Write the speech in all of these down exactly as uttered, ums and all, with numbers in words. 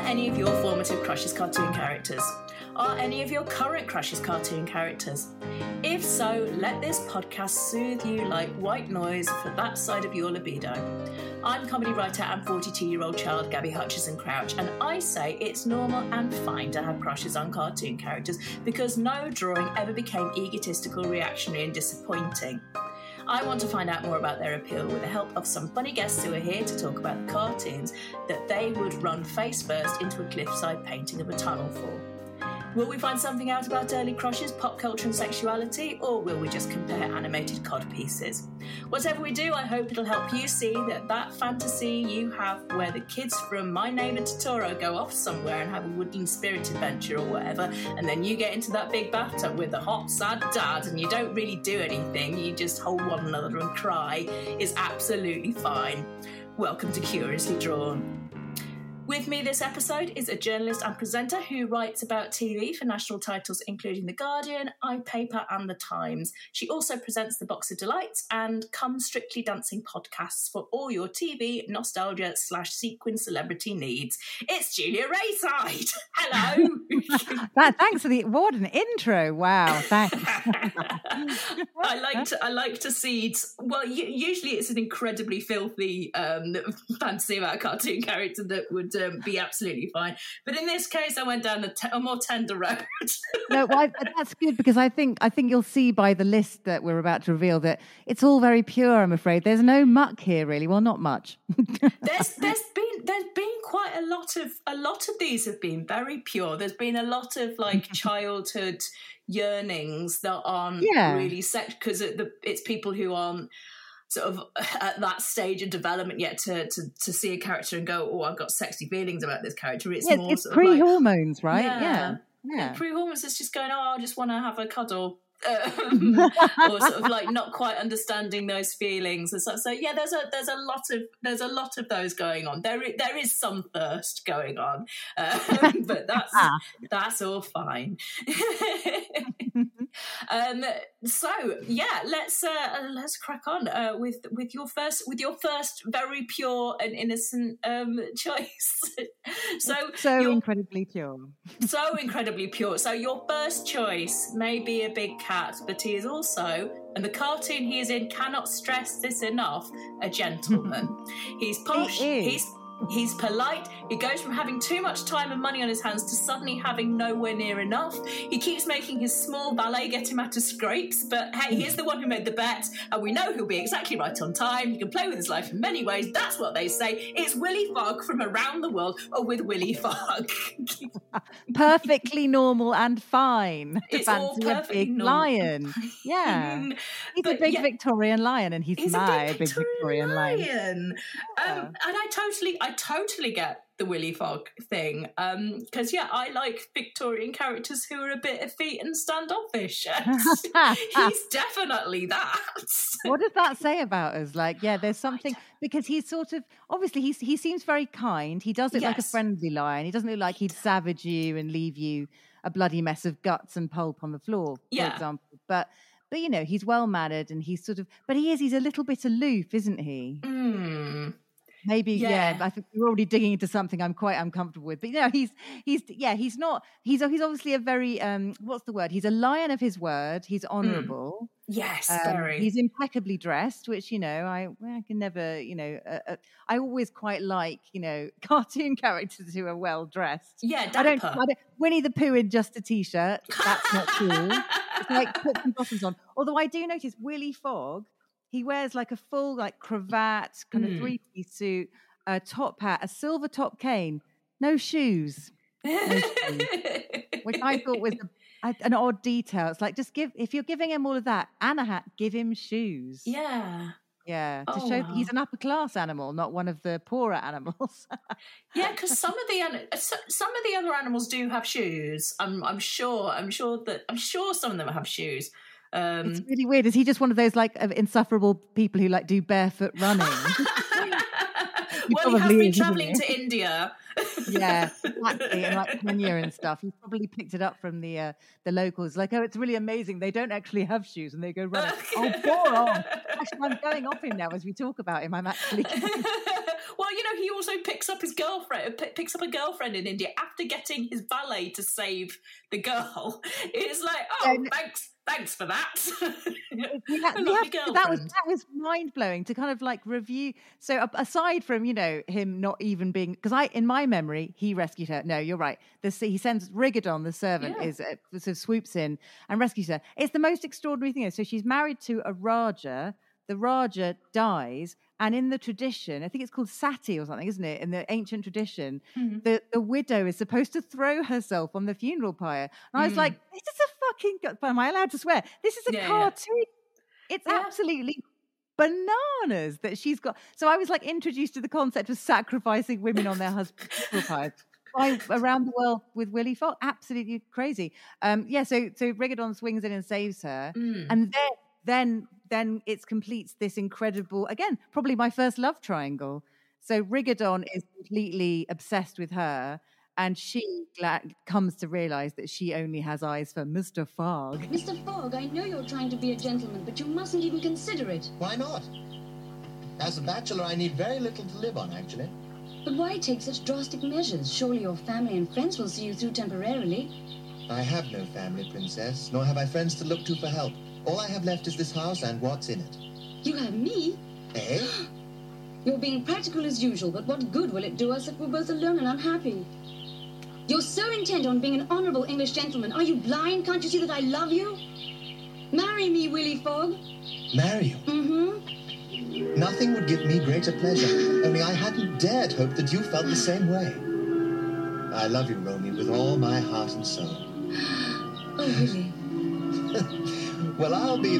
any of your formative crushes cartoon characters? Are any of your current crushes cartoon characters? If so, let this podcast soothe you like white noise for that side of your libido. I'm comedy writer and forty-two-year-old child Gabby Hutchison Crouch, and I say it's normal and fine to have crushes on cartoon characters because no drawing ever became egotistical, reactionary and disappointing. I want to find out more about their appeal with the help of some funny guests who are here to talk about the cartoons that they would run face first into a cliffside painting of a tunnel for. Will we find something out about early crushes, pop culture and sexuality, or will we just compare animated cod pieces? Whatever we do, I hope it'll help you see that that fantasy you have where the kids from My Neighbour Totoro go off somewhere and have a woodland spirit adventure or whatever, and then you get into that big bathtub with a hot, sad dad and you don't really do anything, you just hold one another and cry, is absolutely fine. Welcome to Curiously Drawn. With me this episode is a journalist and presenter who writes about T V for national titles including The Guardian, iPaper and The Times. She also presents The Box of Delights and Come Strictly Dancing podcasts for all your T V, nostalgia slash sequin celebrity needs. It's Julia Rayside. Hello. that, thanks for the what an intro. Wow, thanks. I like to I like to seed. Well, usually it's an incredibly filthy um, fantasy about a cartoon character that would Um, be absolutely fine, but in this case I went down a, t- a more tender road. No, well, I, that's good because I think I think you'll see by the list that we're about to reveal that it's all very pure. I'm afraid there's no muck here, really. Well, not much. there's there's been there's been quite a lot of a lot of these have been very pure. There's been a lot of like childhood yearnings that aren't yeah. really sex because it, it's people who aren't sort of at that stage of development yet to, to to see a character and go, oh, I've got sexy feelings about this character. It's yeah, more it's sort pre-hormones, of like, right? Yeah, yeah. yeah. yeah. Pre-hormones is just going, oh, I just want to have a cuddle. Um, or sort of like not quite understanding those feelings and stuff. So yeah, there's a there's a lot of there's a lot of those going on. There is, there is some thirst going on, um, but that's that's all fine. um, so yeah, let's uh, let's crack on uh, with with your first with your first very pure and innocent um, choice. so so incredibly pure, so incredibly pure. So your first choice may be a big cat, but he is also, and the cartoon he is in cannot stress this enough, a gentleman. He's posh, he he's he's polite, he goes from having too much time and money on his hands to suddenly having nowhere near enough. He keeps making his small ballet get him out of scrapes, but hey, he's the one who made the bet, and we know he'll be exactly right on time. He can play with his life in many ways. That's what they say. It's Willy Fogg from Around the World, or with Willy Fogg. Perfectly normal and fine. To It's all fancy a perfectly big normal. lion. Yeah. He's But a big yeah, Victorian lion, and he's, he's my a big big Victorian, Victorian lion. lion. Yeah. Um, and I totally, I totally get the Willy Fogg thing. Um, because yeah, I like Victorian characters who are a bit effete and standoffish. He's definitely that. What does that say about us? Like, yeah, there's something because he's sort of obviously he's he seems very kind. He does look Yes. like a friendly lion. He doesn't look like he'd savage you and leave you a bloody mess of guts and pulp on the floor, for Yeah. example. But but you know, he's well mannered and he's sort of but he is he's a little bit aloof, isn't he? Mm. Maybe, Yeah. yeah. I think we're already digging into something I'm quite uncomfortable with. But you know, he's he's yeah, he's not he's he's obviously a very um what's the word? He's a lion of his word. He's honourable. Yes, Um, very. he's impeccably dressed, which you know I well, I can never you know uh, uh, I always quite like you know cartoon characters who are well dressed. Yeah, I don't, dapper. I don't Winnie the Pooh in just a t-shirt. That's not cool. It's like put some buttons on. Although I do notice Willy Fogg, he wears like a full like cravat, kind of Mm. three-piece suit, a top hat, a silver top cane, no shoes, no shoes, which I thought was a, a, an odd detail. It's like just give if you're giving him all of that and a hat, give him shoes. Yeah. Yeah, to Oh, show wow. he's an upper class animal, not one of the poorer animals. Yeah, because some of the an- so- some of the other animals do have shoes. I'm I'm sure. I'm sure that I'm sure some of them have shoes. Um, It's really weird. Is he just one of those like of insufferable people who like do barefoot running? well, he has probably been is, isn't travelling he? to India. Yeah, exactly, and like Kenya and stuff. He's probably picked it up from the uh, the locals. Like, oh, it's really amazing. They don't actually have shoes, and they go running. Oh, poor on. Actually, I'm going off him now as we talk about him. I'm actually. Well, you know, he also picks up his girlfriend, p- picks up a girlfriend in India after getting his valet to save the girl. It's like, oh, Yeah, thanks, thanks for that. Yeah, A yeah, lovely that was girlfriend. that was mind blowing to kind of like review. So a- aside from, you know, him not even being, because I in my memory he rescued her. No, you're right. The he sends Rigadon, the servant, Yeah. is uh, sort of swoops in and rescues her. It's the most extraordinary thing. So she's married to a Raja. The Raja dies, and in the tradition, I think it's called sati or something, isn't it? In the ancient tradition, Mhm. the, the widow is supposed to throw herself on the funeral pyre. And I was Mm. like, this is a fucking, am I allowed to swear? This is a Yeah, yeah. cartoon. It's Yeah. absolutely bananas that she's got. So I was like introduced to the concept of sacrificing women on their husband's funeral pyres. By around the world with Willie Fox, absolutely crazy. Um, yeah, so so Rigadon swings in and saves her, Mm. and then then then it completes this incredible, again, probably my first love triangle. So Rigadon is completely obsessed with her, and she gla- comes to realize that she only has eyes for Mister Fogg. Mister Fogg, I know you're trying to be a gentleman, but you mustn't even consider it. Why not? As a bachelor, I need very little to live on, actually. But why take such drastic measures? Surely your family and friends will see you through temporarily. I have no family, Princess, nor have I friends to look to for help. All I have left is this house and what's in it. You have me? Eh? You're being practical as usual, but what good will it do us if we're both alone and unhappy? You're so intent on being an honourable English gentleman. Are you blind? Can't you see that I love you? Marry me, Willie Fogg. Marry you? Mm-hmm. Nothing would give me greater pleasure, only I hadn't dared hope that you felt the same way. I love you, Romy, with all my heart and soul. Oh, Willie. Well, I'll be...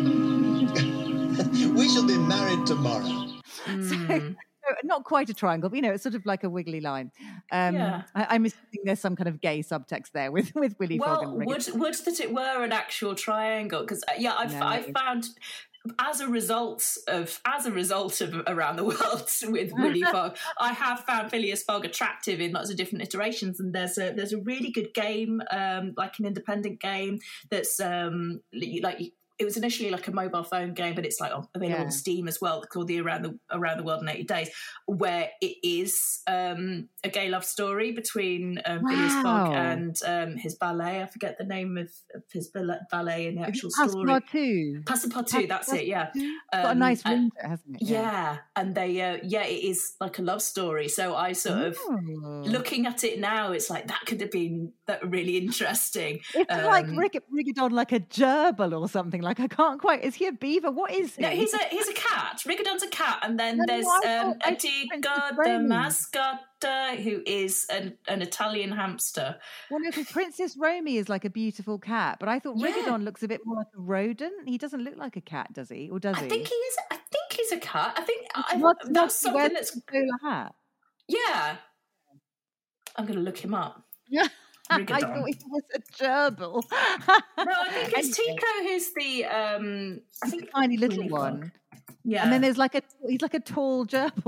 we shall be married tomorrow. Mm. So, not quite a triangle, but you know, it's sort of like a wiggly line. Um, Yeah. I, I'm assuming there's some kind of gay subtext there with with Willie Fogg Well, and Rigadon. would would that it were an actual triangle? Because yeah, I've No. I found as a result of as a result of Around the World with Willie Fogg, I have found Phileas Fogg attractive in lots of different iterations. And there's a there's a really good game, um, like an independent game that's um, like. It was initially like a mobile phone game, but it's like available Yeah. on Steam as well, called the Around the Around the World in eighty days, where it is um, a gay love story between um, Phileas Fogg Wow. and um, his ballet. I forget the name of, of his ballet in the actual Is it story. Passepartout? Passepartout, that's it, yeah. Passepartout? It's got a Um, nice uh, ring to it, hasn't it? Yeah, and they, uh, yeah, it is like a love story. So I sort of, Oh. looking at it now, it's like that could have been that really interesting. It's like Um, Rig- Rigadon, like a gerbil or something. Like I can't quite. Is he a beaver? What is he? No, he's a he's a cat. Rigadon's a cat, and then No, no, there's I um, thought- I thought Princess Etiga, the Romy. mascot, uh, who is an, an Italian hamster. Well, no, because Princess Romy is like a beautiful cat, but I thought Yeah. Rigadon looks a bit more like a rodent. He doesn't look like a cat, does he? Or does I he? think he is. I think he's a cat. I think I, What- that's what- something wears that's the bowler hat. yeah. I'm going to look him up. Yeah. I Rigadon. thought he was a gerbil. No, I think it's Anyway, Tico who's the. Um, I he's think a tiny little Willy one. Fogg. Yeah, And then there's like a he's like a tall gerbil.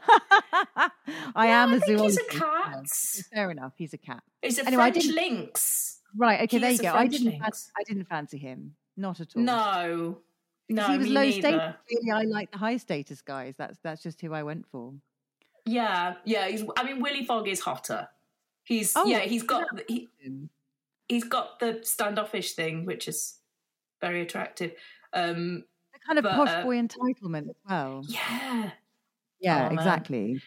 I Yeah, am I a think he's a zoologist. cat. Fair enough, he's a cat. He's a Anyway, I French didn't- lynx. Right, okay, He there you is a go. I French didn't lynx. fancy, I didn't fancy him. Not at all. No, no, he was me low neither. status. Really, I like the high status guys. That's that's just who I went for. Yeah, yeah. He's, I mean, Willy Fogg is hotter. He's Oh, yeah. He's got yeah. he, he's got the standoffish thing, which is very attractive. Um, The kind of But, posh uh, boy entitlement as well. yeah. Yeah, Oh, man. exactly.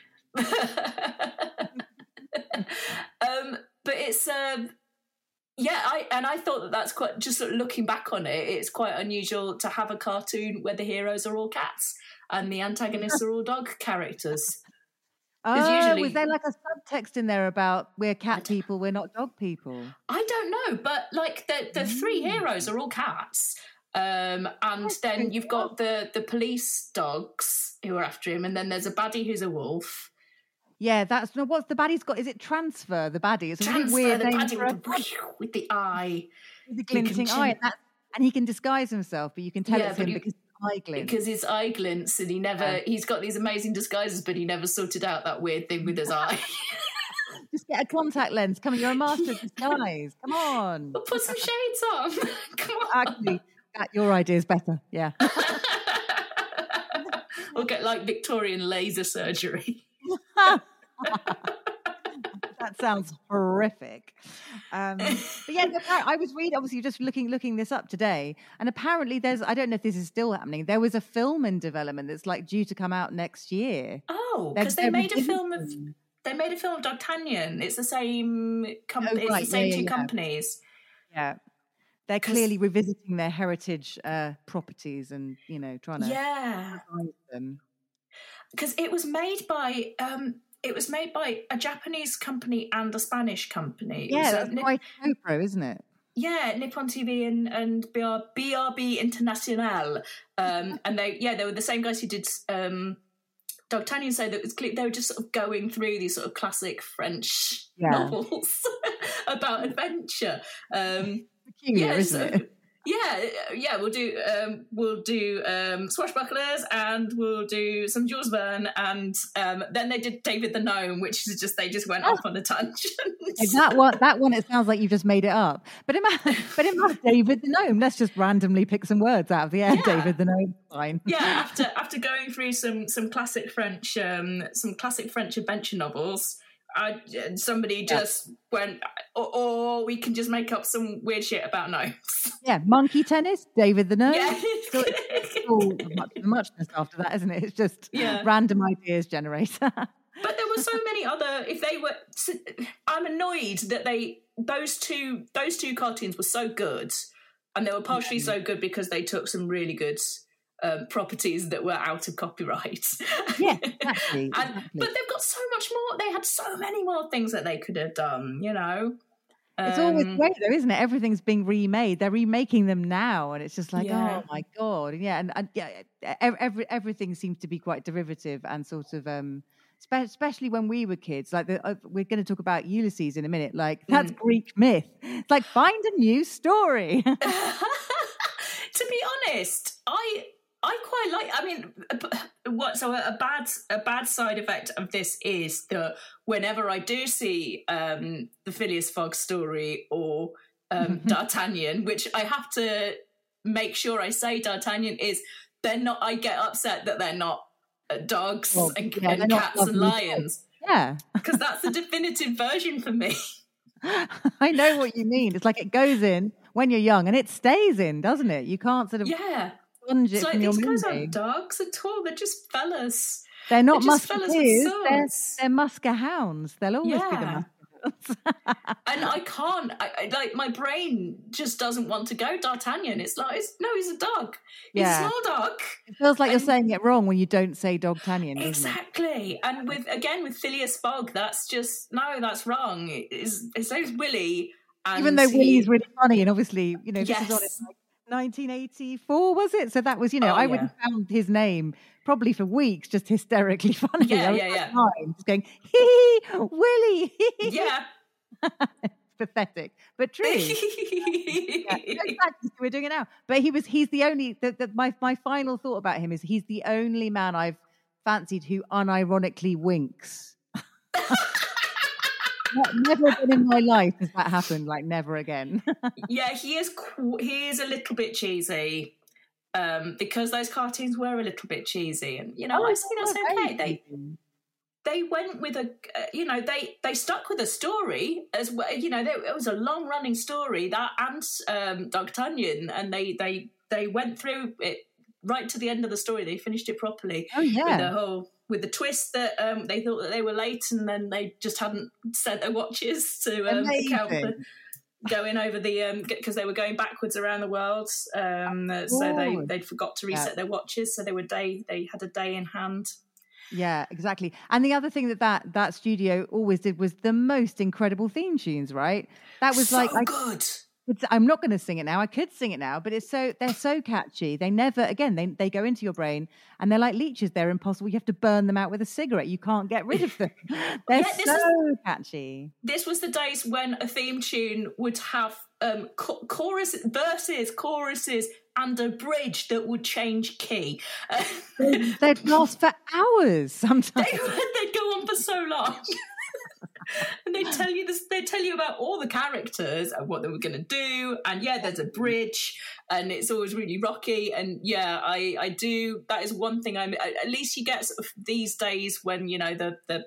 um, but it's um, yeah. I and I thought that that's quite. Just sort of looking back on it, it's quite unusual to have a cartoon where the heroes are all cats and the antagonists are all dog characters. Oh, usually- was there like a subtext in there about we're I cat don't- people, we're not dog people? I don't know, but like the the three Mm. heroes are all cats. Um, and That's then good. you've got the, the police dogs who are after him, and then there's a baddie who's a wolf. Yeah, that's no. What's the baddie's got? Is it Transfer? The baddie. It's a Transfer, really weird the name baddie for a with the, with the eye, with the can glinting change- eye, and, that, and he can disguise himself, but you can tell Yeah, it's but him you- because his eye glints. because his eye glints, and he never Yeah. he's got these amazing disguises, but he never sorted out that weird thing with his eye. Just get a contact lens. Come on, you're a master of disguise. Come on. Well, put some shades on. Come on. Actually, that, your idea is better. Yeah. Or get like Victorian laser surgery. That sounds horrific. Um, but yeah, no, I was reading, obviously, just looking looking this up today, and apparently there's, I don't know if this is still happening. There was a film in development that's like due to come out next year. Oh, because they made a film of they made a film of D'Artagnan. It's the same company. Oh, right. It's the same yeah, two yeah, yeah. companies. Yeah, they're clearly revisiting their heritage uh, properties and you know trying to yeah revive them. Because it was made by. Um, It was made by a Japanese company and a Spanish company. It Yeah, was, uh, that's Nip- quite GoPro, isn't it? yeah, Nippon T V and and B R, B R B International, um, and they yeah they were the same guys who did um, D'Artagnan. So that it was clear, they were just sort of going through these sort of classic French Yeah. novels about adventure. Um, Peculiar, yeah, isn't so- it? Yeah, yeah, we'll do um, we'll do um, Swashbucklers, and we'll do some Jules Verne, and um, then they did David the Gnome, which is just they just went off on a tangent. Like that one, that one, it sounds like you've just made it up. But imagine, but imagine David the Gnome. Let's just randomly pick some words out of the air. Yeah. David the Gnome, fine. Yeah, after after going through some some classic French um, some classic French adventure novels, I, somebody just went, or, or we can just make up some weird shit about gnomes. Yeah, monkey tennis, David the Gnome. Yeah. So it's all much, muchness after that, isn't it? It's just Yeah. random ideas generator. But there were so many other. If they were, I'm annoyed that they those two those two cartoons were so good, and they were partially so good because they took some really good um, properties that were out of copyright. Yeah, exactly, and, exactly. But they've got so much more. They had so many more things that they could have done. You know, It's always Um, great though, isn't it? Everything's being remade. They're remaking them now, and it's just like, Yeah. oh my god, yeah, and, and yeah, ev- every everything seems to be quite derivative and sort of, um, spe- especially when we were kids. Like the, uh, we're going to talk about Ulysses in a minute. Like that's Mm. Greek myth. It's like find a new story. To be honest, I I quite like. I mean, what? So a bad a bad side effect of this is that whenever I do see um, the Phileas Fogg story or um, D'Artagnan, which I have to make sure I say D'Artagnan is, they're not. I get upset that they're not uh, dogs Well, and, yeah, and they're not cats and lovely lions, Yeah, because that's the definitive version for me. I know what you mean. It's like it goes in when you're young and it stays in, doesn't it? You can't sort of Yeah. sponge it It's like from your these guys memory. aren't dogs at all. They're just fellas. They're not They're just fellas with musketeers. They're, swords. they're musker hounds. They'll always be the Yeah. musker hounds. And I can't, I, I, like, my brain just doesn't want to go D'Artagnan. It's like, it's, no, he's a dog. He's Yeah. a small dog. It feels like you're And- saying it wrong when you don't say Dogtanian, doesn't it? Exactly. And with, again, with Phileas Fogg, that's just, no, that's wrong. His, his name's Willie. And Even though he- Willie's really funny, and obviously, you know, this is on Yes. in like nineteen eighty-four, was it? So that was, you know, Oh, I yeah. would have found his name probably for weeks just hysterically funny. Yeah, I was yeah, like yeah. nine, just going, hee hee, Willie. Yeah. It's pathetic, but true. Yeah, exactly. We're doing it now. But he was, he's the only, the, the, my, my final thought about him is he's the only man I've fancied who unironically winks. Not- Never again in my life has that happened, like never again. Yeah, he is, qu- he is a little bit cheesy. Um, because those cartoons were a little bit cheesy. And, you know, I say that's okay. They, they went with a, uh, you know, they they stuck with a story as well. You know, there, it was a long running story that and um, D'Artagnan, and they they they went through it right to the end of the story. They finished it properly. Oh, yeah. with the whole with the twist that um, they thought that they were late, and then they just hadn't set their watches to um, account for Amazing. going over the because they were going backwards around the world. Um, so they course. they'd forgot to reset Yeah. their watches, so they were day they had a day in hand. Yeah, exactly. And the other thing that, that that studio always did was the most incredible theme tunes, right? That was so like, I, good. it's, I'm not going to sing it now. I could sing it now, but it's so, they're so catchy. They never, again, they, they go into your brain and they're like leeches. They're impossible. You have to burn them out with a cigarette. You can't get rid of them. They're Yeah, this so is- catchy. This was the days when a theme tune would have um, cho- chorus, verses, choruses, and a bridge that would change key. Uh, They'd last for hours sometimes. they, they'd go on for so long. And they tell you this. They tell you about all the characters and what they were going to do. And yeah, there's a bridge, and it's always really rocky. And yeah, I, I do. That is one thing. I'm at least you get sort of these days when you know the the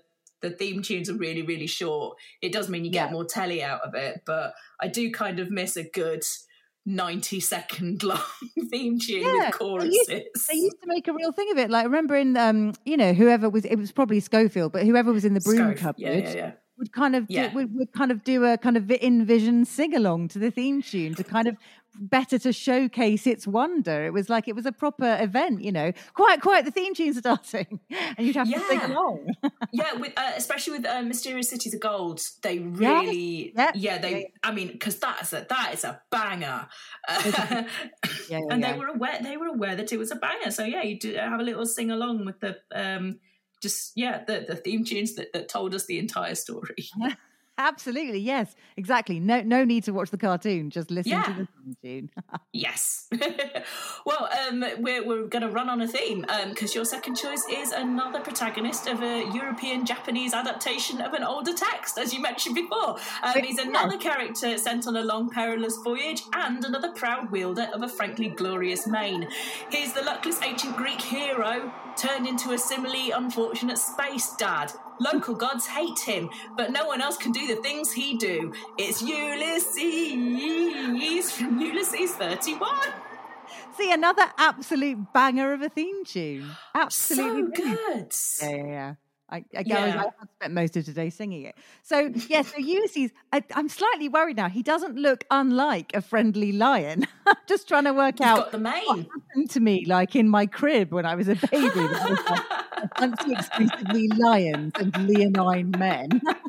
the theme tunes are really, really short. It does mean you get Yeah. more telly out of it, but I do kind of miss a good ninety second long theme tune Yeah, with they choruses. used, they used to make a real thing of it. Like, remember in, um, you know, whoever was, it was probably Schofield, but whoever was in the broom Scove. cupboard Yeah, yeah, yeah. would kind of Yeah. do, would, would kind of do a kind of in-vision sing-along to the theme tune to kind of better to showcase its wonder. It was like it was a proper event, you know. Quiet, quiet, the theme tune's starting, and you'd have to sing Yeah. along. Yeah, with uh, especially with uh, Mysterious Cities of Gold, they really, Yeah. yeah, they. Yeah. I mean, because that is a that is a banger, uh, Yeah, yeah, and yeah. they were aware they were aware that it was a banger. So yeah, you do have a little sing along with the um, just yeah, the the theme tunes that, that told us the entire story. Absolutely, yes, exactly. No, no need to watch the cartoon. Just listen Yeah. to the theme tune. Yes. Well, um, we're we're going to run on a theme because your second choice is another protagonist of a European Japanese adaptation of an older text, as you mentioned before. Um, he's another character sent on a long perilous voyage and another proud wielder of a frankly glorious mane. He's the luckless ancient Greek hero turned into a similarly unfortunate space dad. Local gods hate him, but no one else can do the things he do. It's Ulysses from Ulysses thirty-one. See, another absolute banger of a theme tune. Absolutely So brilliant. good. Yeah, yeah, yeah. I, I, Yeah. I have spent most of today singing it. So, yeah, so Ulysses, I, I'm slightly worried now. He doesn't look unlike a friendly lion. I'm just trying to work You've out got the mane. what happened to me, like in my crib when I was a baby. That was like, I fancy exclusively lions and leonine men.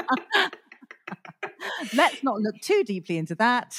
Let's not look too deeply into that.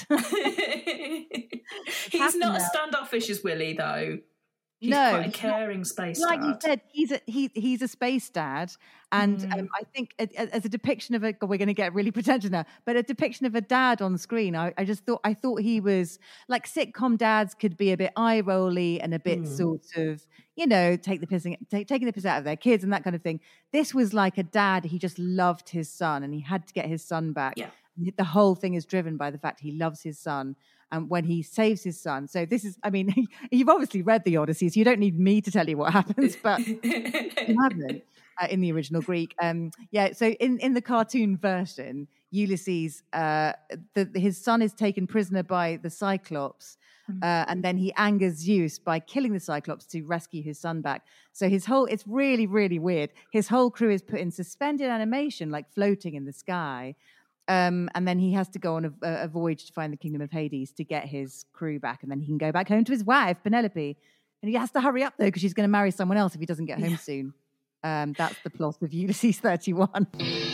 He's happened not as now. standoffish as Willie, though. He's No, quite a he's not. caring space Like you dad. said, he's a he, he's a space dad, and Mm. um, I think a- a- as a depiction of a, God, we're going to get really pretentious now, but a depiction of a dad on screen, I, I just thought I thought he was like sitcom dads could be a bit eye rolly and a bit Mm. sort of, you know, take the pissing, take, taking the piss out of their kids and that kind of thing. This was like a dad. He just loved his son, and he had to get his son back. Yeah. The whole thing is driven by the fact he loves his son. And when he saves his son, so this is, I mean, you've obviously read the Odyssey, so you don't need me to tell you what happens, but you haven't uh, in the original Greek. Um, yeah, so in, in the cartoon version, Ulysses, uh, the, his son is taken prisoner by the Cyclops, uh, and then he angers Zeus by killing the Cyclops to rescue his son back. So his whole, it's really, really weird. His whole crew is put in suspended animation, like floating in the sky. Um, and then he has to go on a, a voyage to find the kingdom of Hades to get his crew back, and then he can go back home to his wife, Penelope. And he has to hurry up, though, because she's going to marry someone else if he doesn't get home soon. Um, that's the plot of Ulysses thirty-one.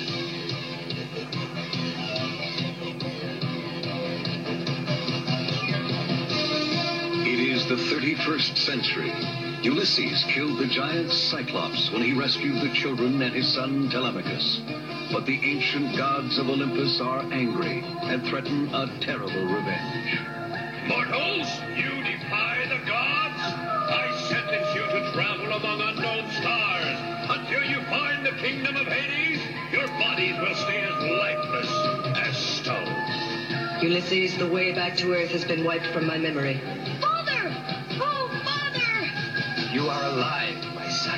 It is the thirty-first century. Ulysses killed the giant Cyclops when he rescued the children and his son Telemachus. But the ancient gods of Olympus are angry and threaten a terrible revenge. Mortals, you defy the gods? I sentence you to travel among unknown stars. Until you find the kingdom of Hades, your bodies will stay as lifeless as stone. Ulysses, the way back to Earth has been wiped from my memory. Father! Oh, Father! You are alive, my son.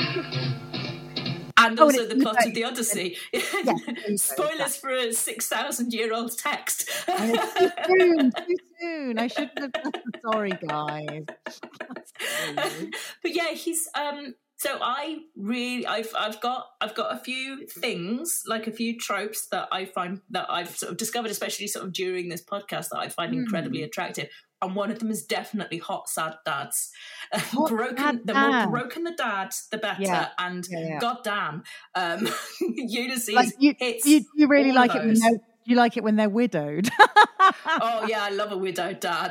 And Oh, also and the it's- plot of the Odyssey. Yes. Spoilers for a six thousand year old text. And it's too soon, too soon. I shouldn't have done. Sorry, guys. Sorry. But yeah, he's um so I really I've I've got I've got a few things, like a few tropes that I find that I've sort of discovered, especially sort of during this podcast, that I find incredibly attractive. And one of them is definitely hot sad dads. Hot broken sad the dad. more broken the dad, the better. Yeah. And Yeah, yeah. goddamn, um Ulysses Like you, hits you, you really all like of it when those. they're, you like it when they're widowed. Oh yeah, I love a widowed dad.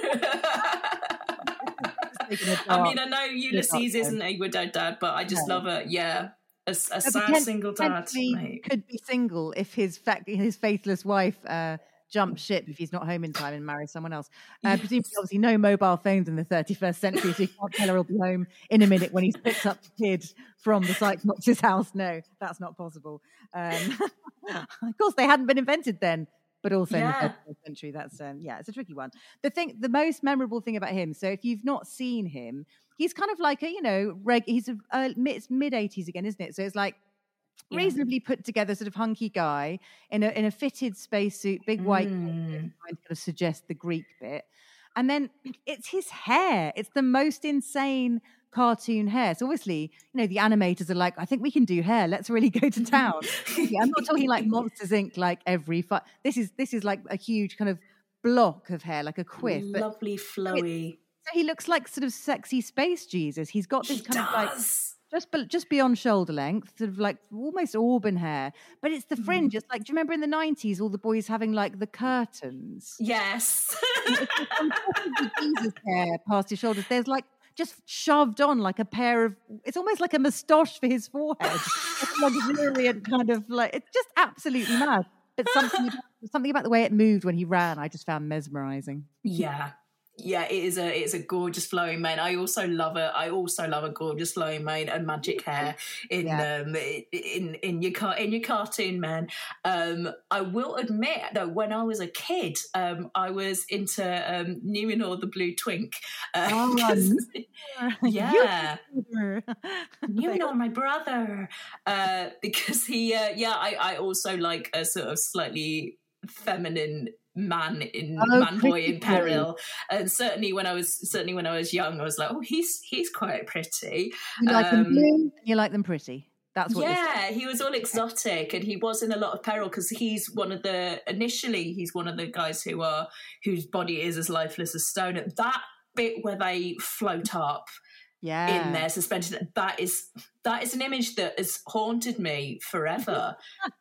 Taking a I mean, dark- I know Ulysses dark isn't a widowed dad, but I just No. love a yeah, a, a But sad potent- single dad. potentially Mate. could be single if his fact his faithless wife uh, jumps ship if he's not home in time and marries someone else. Uh, Yes. Presumably, obviously, no mobile phones in the thirty-first century, so you can't tell her he'll be home in a minute when he's picked up the kid from the Cyclops' house. No, that's not possible. Um, of course, they hadn't been invented then. But also in Yeah. the thirty-first century, that's um, yeah, it's a tricky one. The thing, the most memorable thing about him. So if you've not seen him, he's kind of like a you know, reg, he's a uh, mid mid eighties again, isn't it? So it's like Yeah. reasonably put together sort of hunky guy in a in a fitted spacesuit, big white Mm. coat, trying to kind of suggest the Greek bit. And then it's his hair. It's the most insane cartoon hair. So obviously, you know, the animators are like, I think we can do hair. Let's really go to town. I'm not talking like Monsters Incorporated, like every fi- this is this is like a huge kind of block of hair, like a quiff. But Lovely, flowy. so he looks like sort of sexy space Jesus. He's got this He kind of like does. just be- just beyond shoulder length, sort of like almost auburn hair. But it's the fringe. It's like, do you remember in the nineties, all the boys having like the curtains? Yes. On top of the Jesus hair past his shoulders, there's like just shoved on like a pair of, it's almost like a moustache for his forehead. It's a luxuriant kind of like, it's just absolutely mad. But something about, something about the way it moved when he ran, I just found mesmerizing. Yeah. Yeah, it is a it's a gorgeous flowing mane. I also love it. I also love a gorgeous flowing mane and magic hair in Yeah. um in in your car in your cartoon men. Um, I will admit though, when I was a kid, um, I was into um, Numenor the Blue Twink. Uh, Oh, 'cause- yeah. You- Numenor, my brother, uh, because he, uh, yeah, I, I also like a sort of slightly feminine man in Oh, man boy pretty in peril, and certainly when I was certainly when I was young, I was like, oh, he's he's quite pretty. You like them Um, blue, you like them pretty. That's what this yeah, he was all exotic, and he was in a lot of peril because he's one of the initially he's one of the guys who are whose body is as lifeless as stone. At that bit where they float up yeah. in there suspended, that is that is an image that has haunted me forever.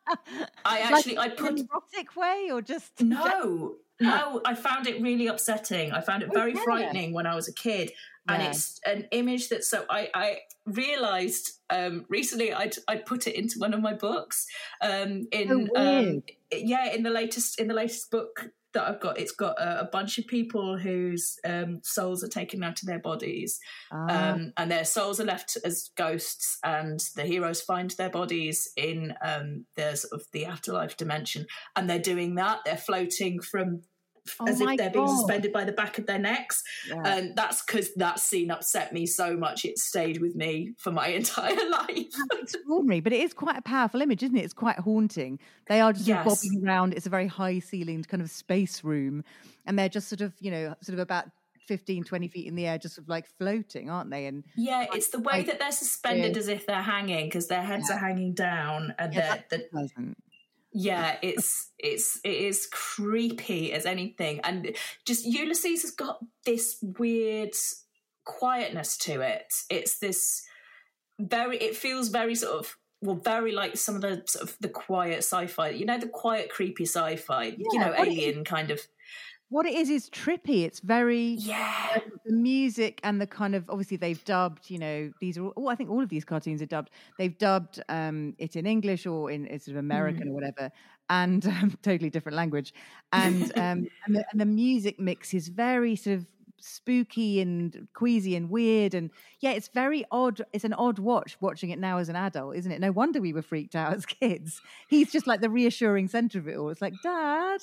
I Like actually I in put an erotic way or just no no I found it really upsetting. I found it very yeah. frightening when I was a kid, and Yeah. it's an image that so I I realized um recently I'd I put it into one of my books um in Oh, um weird. yeah in the latest in the latest book that I've got. It's got a, a bunch of people whose um souls are taken out of their bodies, Ah, um, and their souls are left as ghosts, and the heroes find their bodies in um, the sort of the afterlife dimension, and they're doing that. They're floating from Oh as my if they're being God. suspended by the back of their necks, yeah. and that's because that scene upset me so much it stayed with me for my entire life. That's extraordinary, but it is quite a powerful image, isn't it? It's quite haunting. They are just sort of Yes. bobbing around. It's a very high ceilinged kind of space room, and they're just sort of, you know, sort of about fifteen, twenty feet in the air, just sort of like floating, aren't they? And Yeah, it's the way like- that they're suspended Yeah. as if they're hanging because their heads Yeah. are hanging down, and yeah, they're, that's they're pleasant. yeah, it's it's it is creepy as anything, and just Ulysses has got this weird quietness to it. It's this very it feels very sort of well very like some of the sort of the quiet sci-fi, you know, the quiet creepy sci-fi, you Yeah, know, what it alien kind of. What it is is trippy. It's very Yeah, the music and the kind of, obviously they've dubbed, you know, these are all, I think all of these cartoons are dubbed. They've dubbed um, it in English or in it's sort of American or whatever, and um, totally different language. And um, and, the, and the music mix is very sort of spooky and queasy and weird, and yeah, it's very odd. It's an odd watch watching it now as an adult, isn't it? No wonder we were freaked out as kids. He's just like the reassuring center of it all. It's like, Dad,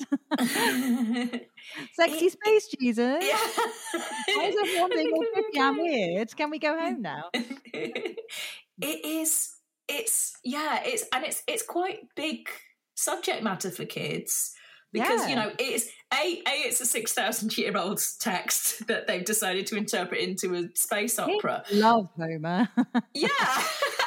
sexy space Jesus. yeah. Why is everyone being all creepy and weird? Can we go home now? It is. It's yeah. It's and it's it's quite big subject matter for kids because Yeah. you know it's a a it's a six thousand year old text that they've decided to interpret into a space opera. Love Homer. Yeah,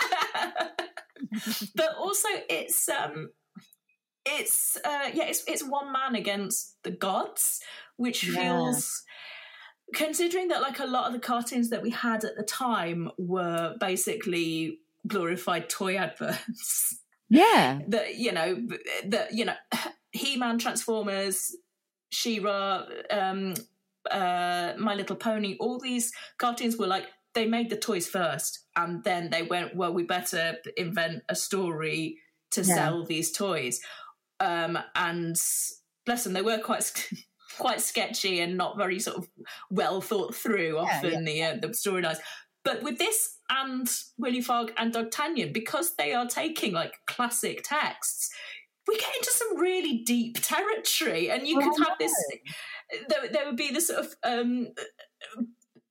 but also it's um it's uh yeah it's it's one man against the gods, which Yeah. feels. Considering that, like, a lot of the cartoons that we had at the time were basically glorified toy adverts. Yeah. that you know, that you know, He-Man, Transformers, She-Ra, um, uh, My Little Pony. All these cartoons were like they made the toys first, and then they went, well, we better invent a story to Yeah. sell these toys. Um, and bless them, they were quite. quite sketchy and not very sort of well thought through often the uh, the storylines. But with this and Willy Fogg and D'Artagnan, because they are taking like classic texts, we get into some really deep territory, and you Oh, could I have this. There, there would be this sort of um,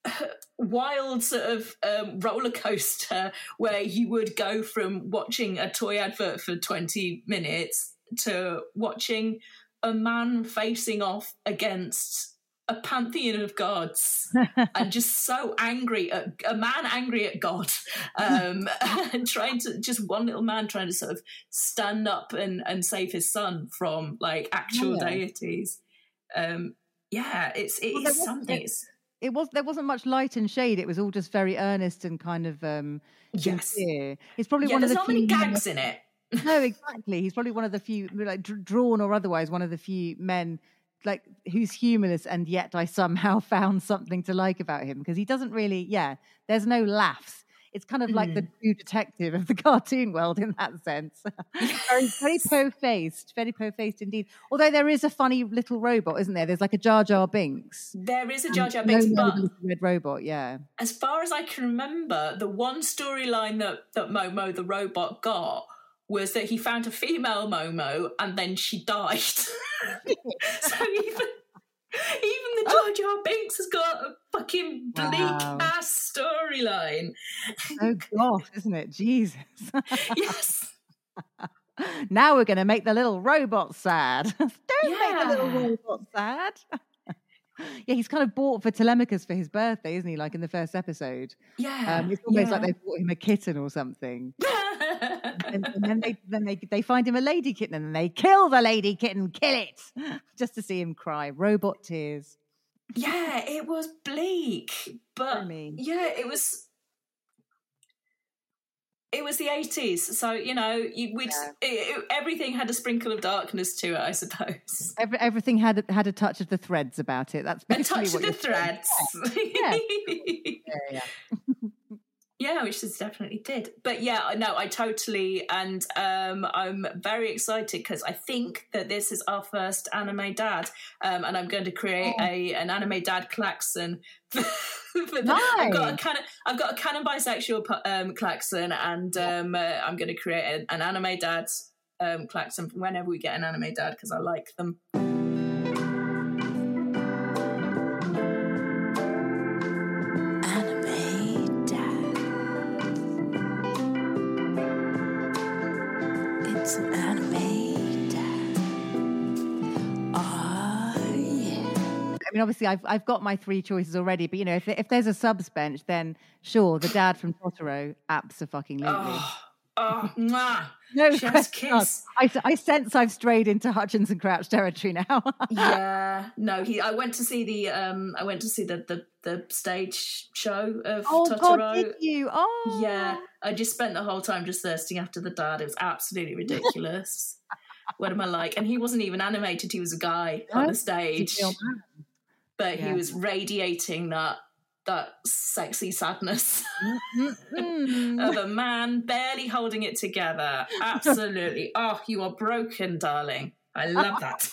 wild sort of um, roller coaster where you would go from watching a toy advert for twenty minutes to watching a man facing off against a pantheon of gods and just so angry at a man angry at God, um, and trying to just one little man trying to sort of stand up and, and save his son from like actual Yeah. deities. Um, yeah, it's it Well, there is was- something. it- It's, It was there wasn't much light and shade. It was all just very earnest and kind of um, yes, sincere. It's probably yeah. one of There's the not many few men- gags in it. No, exactly. He's probably one of the few, like dr- drawn or otherwise, one of the few men like who's humorless, and yet I somehow found something to like about him because he doesn't really. Yeah, there's no laughs. It's kind of like the true detective of the cartoon world in that sense. very, very po-faced, very po-faced indeed. Although there is a funny little robot, isn't there? There's like a Jar Jar Binks. There is a Jar Jar No, Binks, no, but the little red robot. Yeah. as far as I can remember, the one storyline that, that Momo the robot got was that he found a female Momo and then she died. So even even the Jar Jar Binks has got a fucking bleak Wow. ass storyline. Oh gosh, isn't it? Jesus. Yes. Now we're going to make the little robot sad. Don't make the little Yeah. robot sad. Yeah, he's kind of bought for Telemachus for his birthday, isn't he? Like in the first episode. Yeah. Um, it's almost yeah. like they bought him a kitten or something. And, and then they then they they find him a lady kitten and then they kill the lady kitten, kill it, just to see him cry. Robot tears. Yeah, it was bleak, but I mean. yeah, it was. It was the eighties, so you know, you, we'd, Yeah. it, it, everything had a sprinkle of darkness to it, I suppose. Every, everything had a, had a touch of the threads about it. That's A basically touch what of the you're saying. threads. Yeah. Yeah, yeah. Yeah, which this definitely did. But yeah, no, I totally, and um, I'm very excited because I think that this is our first anime dad, um, and I'm going to create Oh. a an anime dad klaxon. For the, I've got a Nice. canon, I've got a canon bisexual pu- um, klaxon, and um, uh, I'm going to create an, an anime dad um, klaxon whenever we get an anime dad because I like them. Anime dad. It's an anime dad. Oh yeah. I mean, obviously, I've I've got my three choices already, but you know, if if there's a subs bench, then sure, the dad from Totoro, abso-fucking-lutely. Oh, oh, mwah. No Chef's question kiss. asked. I, I sense I've strayed into Hutchins and Crouch territory now. Yeah, no, he. I went to see the. Um, I went to see the the, the stage show of Oh Totoro. God, did you? Oh, Yeah, I just spent the whole time just thirsting after the dad. It was absolutely ridiculous. What am I like? And he wasn't even animated. He was a guy on No, the he's a stage, real man. but he Yeah. was radiating that that sexy sadness Mm-mm. of a man barely holding it together. Absolutely. Oh, you are broken, darling. I love that.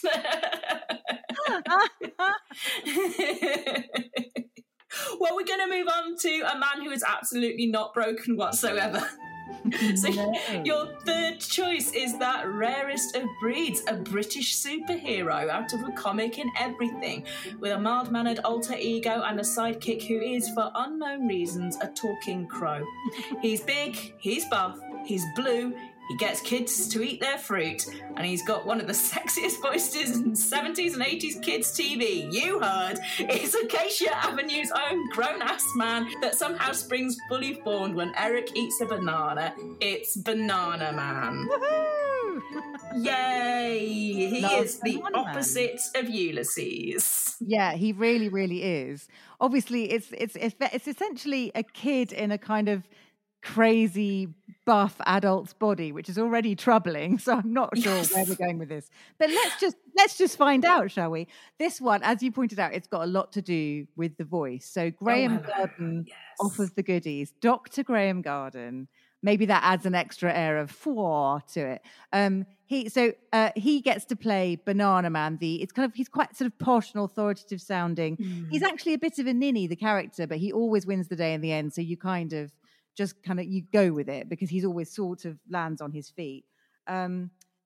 Well, we're going to move on to a man who is absolutely not broken whatsoever. So No. your third choice is that rarest of breeds, a British superhero out of a comic and everything, with a mild-mannered alter ego and a sidekick who is, for unknown reasons, a talking crow. He's big, he's buff, he's blue, he gets kids to eat their fruit, and he's got one of the sexiest voices in seventies and eighties kids' T V. You heard. It's Acacia Avenue's own grown-ass man that somehow springs fully formed when Eric eats a banana. It's Banana Man. Woohoo! Yay! He Love is the Banana Man. opposite of Ulysses. Yeah, he really, really is. Obviously, it's it's it's it's essentially a kid in a kind of crazy buff adult's body, which is already troubling. So I'm not sure Yes. where we're going with this. But let's just let's just find out, shall we? This one, as you pointed out, it's got a lot to do with the voice. So Graham hello. Garden, Yes. off of the goodies, Doctor Graham Garden. Maybe that adds an extra air of four to it. Um, he so uh, he gets to play Banana Man. The it's kind of he's quite sort of posh and authoritative sounding. He's actually a bit of a ninny, the character, but he always wins the day in the end. So you kind of just kind of you go with it because he's always sort of lands on his feet. Um,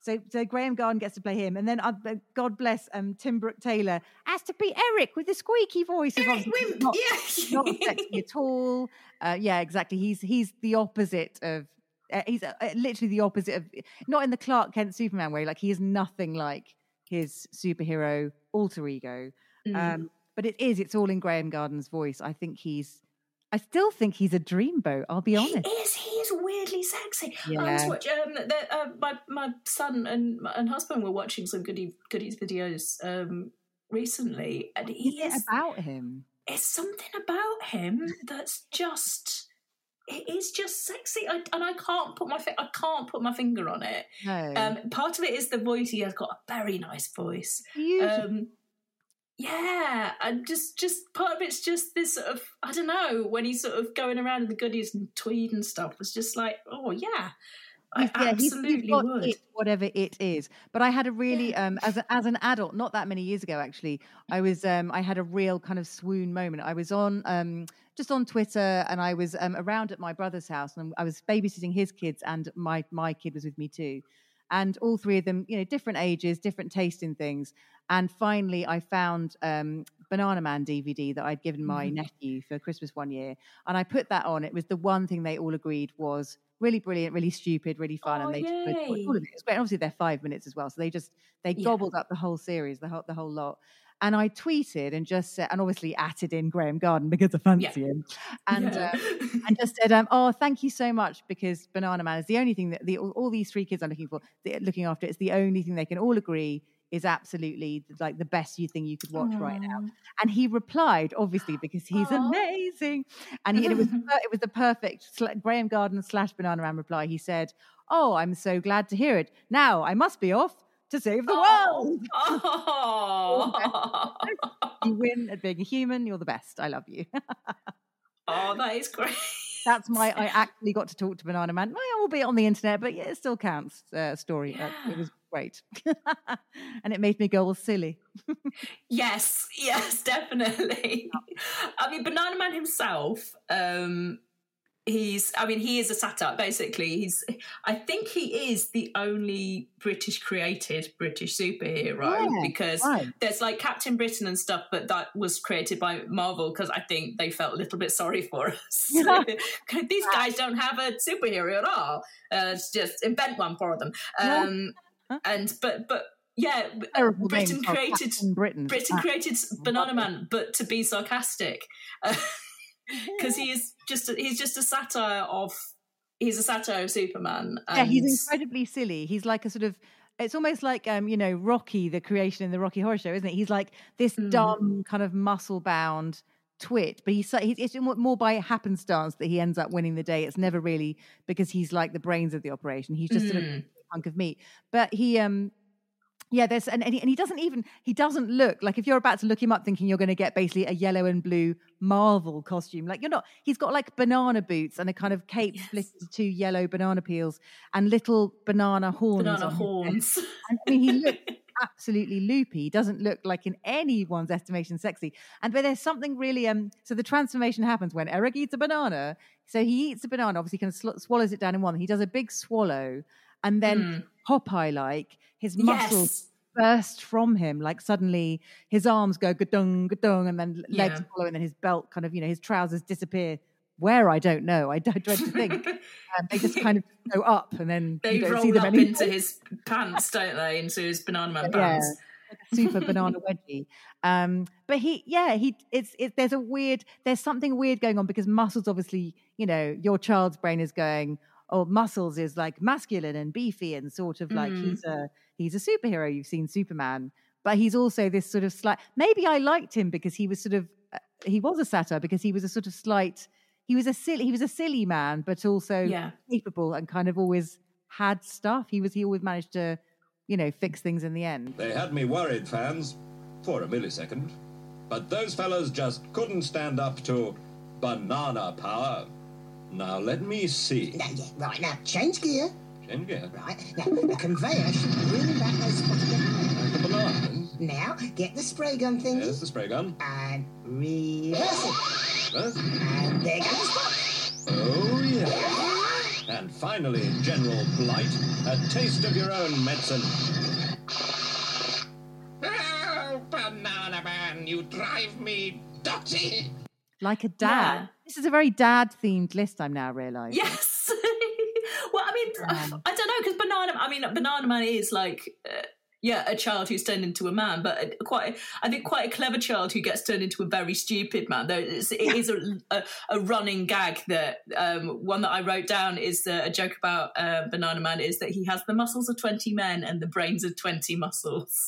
So, so Graham Garden gets to play him, and then uh, God bless um, Tim Brooke Taylor has to be Eric with the squeaky voice. Eric Wimp, not, yeah. not sexy at all. Uh, yeah, exactly. He's he's the opposite of. Uh, he's uh, literally the opposite of, not in the Clark Kent Superman way. Like he is nothing like his superhero alter ego. Mm. Um, but it is. It's all in Graham Garden's voice. I think he's. I still think he's a dreamboat. I'll be honest. He is. He is weirdly sexy. Yeah. I was watching. Um, the, uh, my my son and and husband were watching some goody goodies videos um, recently, and he is is about him. It's something about him that's just. It is just sexy, I, and I can't put my fi- I can't put my finger on it. No. Um, part of it is the voice. He has got a very nice voice. Um, yeah, and just just part of it's just this sort of, I don't know, when he's sort of going around in the goodies and tweed and stuff, was just like, oh yeah, I he's, yeah, absolutely he's, he's got would. It, whatever it is. But I had a really yeah. um as a, as an adult, not that many years ago actually, I was um I had a real kind of swoon moment. I was on um just on Twitter, and I was um around at my brother's house, and I was babysitting his kids, and my my kid was with me too. And all three of them, you know, different ages, different taste in things. And finally, I found um, Banana Man D V D that I'd given my mm-hmm. nephew for Christmas one year. And I put that on. It was the one thing they all agreed was really brilliant, really stupid, really fun. Oh, and they yay. just all of it. It was great. And obviously, they're five minutes as well. So they just, they yeah. gobbled up the whole series, the whole, the whole lot. And I tweeted and just said, and obviously added in Graham Garden because I fancy yeah. him, and yeah. uh, and just said, um, "Oh, thank you so much, because Banana Man is the only thing that the all, all these three kids are looking for, looking after. It's the only thing they can all agree is absolutely like the best you thing you could watch Aww. Right now." And he replied, obviously, because he's Aww. Amazing, and, he, and it was it was the perfect Graham Garden slash Banana Man reply. He said, "Oh, I'm so glad to hear it. Now I must be off to save the oh. world." Oh. You win at being a human. You're the best. I love you. Oh, that is great. That's my, I actually got to talk to Banana Man. I will be on the internet, but yeah, it still counts. Uh, story. Yeah. Uh, it was great. And it made me go all silly. Yes, yes, definitely. I mean, Banana Man himself, um, He's, I mean, he is a satire, basically. He's, I think he is the only British created British superhero yeah, because right. there's like Captain Britain and stuff, but that was created by Marvel because I think they felt a little bit sorry for us. These guys don't have a superhero at all. Uh, let's just invent one for them. Um, yeah. And, but, but, yeah, Terrible Britain created, Britain, Britain created Banana Man, but to be sarcastic. Uh, Because he is just a, he's just a satire of he's a satire of Superman. And... Yeah, he's incredibly silly. He's like a sort of it's almost like um you know Rocky, the creation in the Rocky Horror Show, isn't it? He's like this mm. dumb kind of muscle bound twit, but he's, he's it's more by happenstance that he ends up winning the day. It's never really because he's like the brains of the operation. He's just mm. sort of a hunk of meat. But he um. Yeah, there's and, and, he, and he doesn't even he doesn't look like if you're about to look him up thinking you're going to get basically a yellow and blue Marvel costume. Like you're not. He's got like banana boots and a kind of cape yes. split into two yellow banana peels and little banana horns. Banana horns. And, I mean, he looks absolutely loopy. He doesn't look like in anyone's estimation sexy. And but there's something really um. So the transformation happens when Eric eats a banana. So he eats a banana, obviously, kind of sl- swallows it down in one. He does a big swallow. And then mm. Popeye-like, his muscles yes. burst from him. Like suddenly his arms go gadung, gadung, and then legs yeah. follow, and then his belt kind of, you know, his trousers disappear. Where, I don't know. I dread to think. um, they just kind of go up and then they you don't roll see them up anymore. Into his pants, don't they? Into his Banana Man yeah, pants. Like a super banana wedgie. Um, but he, yeah, he, it's, it, there's a weird, there's something weird going on because Muscles, obviously, you know, your child's brain is going, oh, Muscles is like masculine and beefy and sort of like mm. he's a he's a superhero. You've seen Superman, but he's also this sort of slight. Maybe I liked him because he was sort of uh, he was a satire because he was a sort of slight. He was a silly he was a silly man, but also yeah. capable and kind of always had stuff. He was he always managed to, you know, fix things in the end. They had me worried, fans, for a millisecond, but those fellas just couldn't stand up to banana power. Now, let me see. Now, yeah, right, now, change gear. Change gear. Right, now, the conveyor should really back those spots a bit higher. Like the bananas. Now, get the spray gun thingy. There's the spray gun. And reverse it. Reverse. And there goes the spot. Oh, yeah. And finally, General Blight, a taste of your own medicine. Oh, Banana Man, you drive me dotty. Like a dad. Yeah. This is a very dad-themed list, I'm now realising. Yes. Well, I mean, Um, I don't know, because Banana, I mean, Banana Man is like, uh, yeah, a child who's turned into a man, but a, quite, I think, quite a clever child who gets turned into a very stupid man. Though it's, it is a, a, a running gag that um, one that I wrote down is uh, a joke about uh, Banana Man is that he has the muscles of twenty men and the brains of twenty muscles.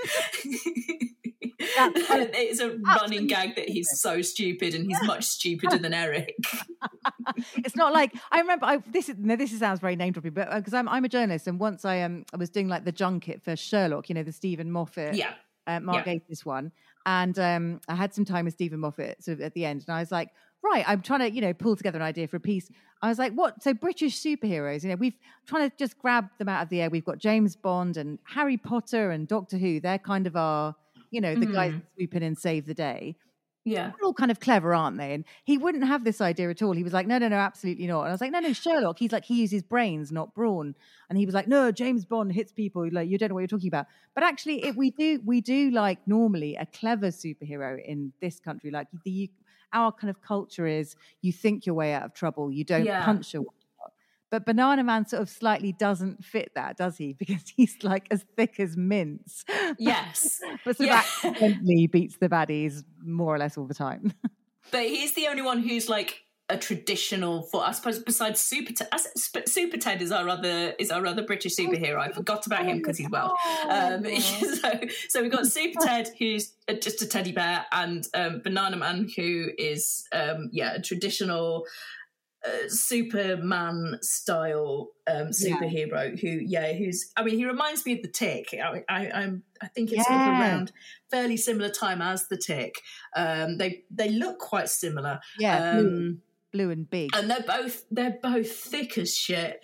It's a running gag that he's so stupid and he's much stupider than Eric. It's not like I remember. I, this is no, this sounds very name dropping, but because I'm I'm a journalist, and once I um I was doing like the junket for Sherlock, you know, the Stephen Moffat, Yeah. uh, Mark Yeah. Gatiss one, and um I had some time with Stephen Moffat sort of at the end, and I was like, right, I'm trying to you know pull together an idea for a piece. I was like, what? So British superheroes, you know, we've trying to just grab them out of the air. We've got James Bond and Harry Potter and Doctor Who. They're kind of our, you know, the guys Mm. that swoop in and save the day. Yeah. They're all kind of clever, aren't they? And he wouldn't have this idea at all. He was like, no, no, no, absolutely not. And I was like, no, no, Sherlock. He's like, he uses brains, not brawn. And he was like, no, James Bond hits people. Like, you don't know what you're talking about. But actually, it, we do, we do like normally a clever superhero in this country. Like the our kind of culture is, you think your way out of trouble. You don't Yeah. punch your way out. But Banana Man sort of slightly doesn't fit that, does he? Because he's like as thick as mince. Yes. But sort Yeah. of accidentally beats the baddies more or less all the time. But he's the only one who's like a traditional, for I suppose, besides Super Ted. I s- Sp- Super Ted is our other is our other British superhero. I forgot about him because he's Welsh. Um, so, so we've got Super Ted, who's uh, just a teddy bear, and um, Banana Man, who is um, yeah a traditional uh, Superman style um, superhero. Who yeah, who's I mean, he reminds me of the Tick. I I, I'm I think it's sort of Yeah. around fairly similar time as the Tick. Um, they they look quite similar. Yeah, blue, Um, blue and big. and they're both they're both thick as shit.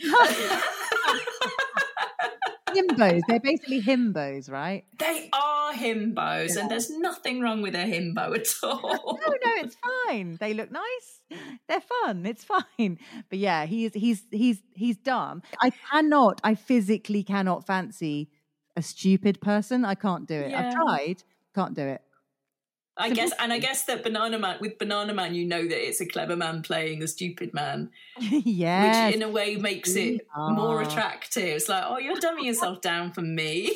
Himbos. They're basically himbos, right? They are himbos, and there's nothing wrong with a himbo at all. No, no, it's fine. They look nice. They're fun. It's fine. But yeah, he's he's he's he's dumb. I cannot. I physically cannot fancy a stupid person. I can't do it. Yeah. I've tried. Can't do it. I guess, and I guess that Banana Man with Banana Man, you know that it's a clever man playing a stupid man, Yes. which in a way makes it Ah. more attractive. It's like, oh, you're dumbing yourself down for me.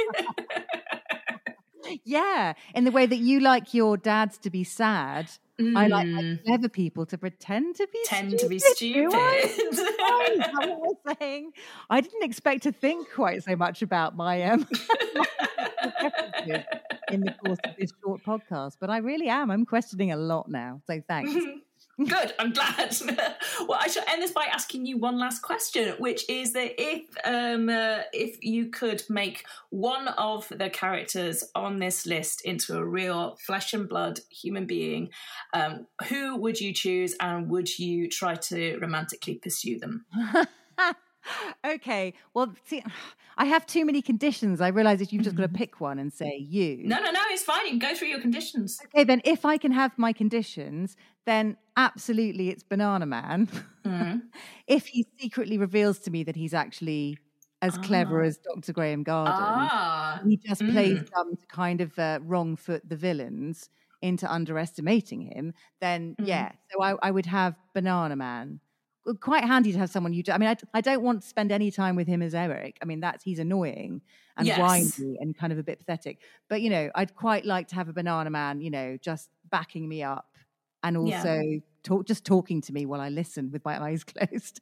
Yeah. In the way that you like your dads to be sad, I like my Mm. clever people to pretend to be Tend stupid. to be do stupid. I? Oh, is that what we're saying? I didn't expect to think quite so much about my um preferences in the course of this short podcast, but I really am. I'm questioning a lot now. So thanks. Good, I'm glad. Well, I shall end this by asking you one last question, which is that if um, uh, if you could make one of the characters on this list into a real flesh and blood human being, um, who would you choose, and would you try to romantically pursue them? Okay. Well, see, I have too many conditions. I realize that you've just got to pick one and say you. No, no, no, it's fine. You can go through your conditions. Okay, then if I can have my conditions, then absolutely it's Banana Man. Mm. If he secretly reveals to me that he's actually as clever Ah. as Doctor Graham Garden, Ah, he just plays Mm. dumb to kind of uh, wrong foot the villains into underestimating him, then Mm. yeah. So I, I would have Banana Man. Well, quite handy to have someone you do. I mean, I, I don't want to spend any time with him as Eric. I mean, that's he's annoying and Yes. whiny and kind of a bit pathetic. But, you know, I'd quite like to have a Banana Man, you know, just backing me up and Yeah. also talk, just talking to me while I listen with my eyes closed.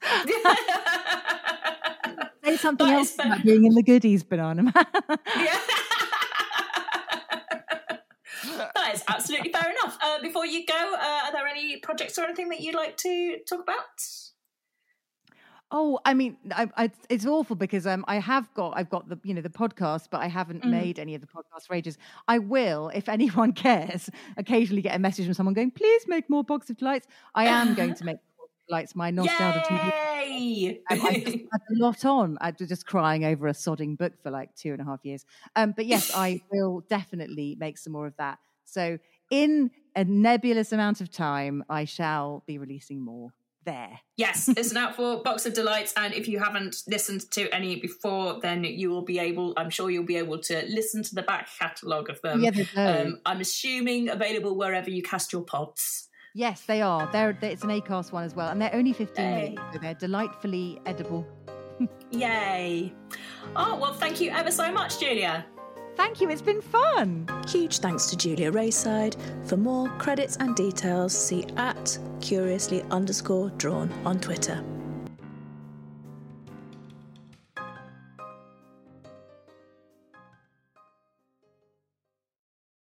Say something That else is about being in the goodies, Banana Man. Yeah. That is absolutely fair enough. Uh, before you go, uh, are there any projects or anything that you'd like to talk about? Oh, I mean, I, I, it's awful because um, I have got, I've got the, you know, the podcast, but I haven't Mm. made any of the podcasts for ages. I will, if anyone cares, occasionally get a message from someone going, "Please make more Box of Delights." I am going to make Box of Delights my nostalgia T V. Yay! Um, I just had a lot on. I was just crying over a sodding book for like two and a half years. Um, but yes, I will definitely make some more of that. So in a nebulous amount of time, I shall be releasing more there. Yes, listen out for Box of Delights, and if you haven't listened to any before, then you will be able, I'm sure you'll be able to listen to the back catalogue of them. Yeah, they do. Um, I'm assuming available wherever you cast your pods. Yes, they are. They're, they it's an Acast one as well, and they're only fifteen Hey. minutes, so they're delightfully edible. Yay. Oh, well, thank you ever so much, Julia. Thank you, it's been fun. Huge thanks to Julia Rayside. For more credits and details, see at curiously underscore drawn on Twitter.